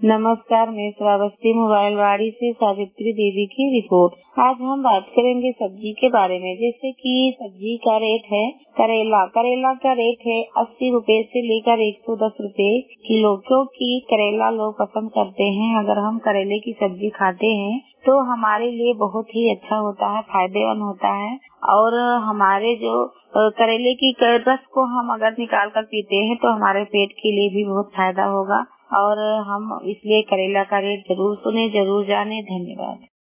नमस्कार, मैं श्रावस्ती मोबाइलवाड़ी से सावित्री देवी की रिपोर्ट। आज हम बात करेंगे सब्जी के बारे में। जैसे कि सब्जी का रेट है करेला का रेट है 80 रुपए से लेकर 110 रुपए किलो, क्योंकि करेला लोग पसंद करते हैं। अगर हम करेले की सब्जी खाते हैं तो हमारे लिए बहुत ही अच्छा होता है, फायदेमंद होता है। और हमारे जो करेले की रस को हम अगर निकाल कर पीते हैं तो हमारे पेट के लिए भी बहुत फायदा होगा। और हम इसलिए करेला का रेट जरूर सुने, जरूर जाने। धन्यवाद।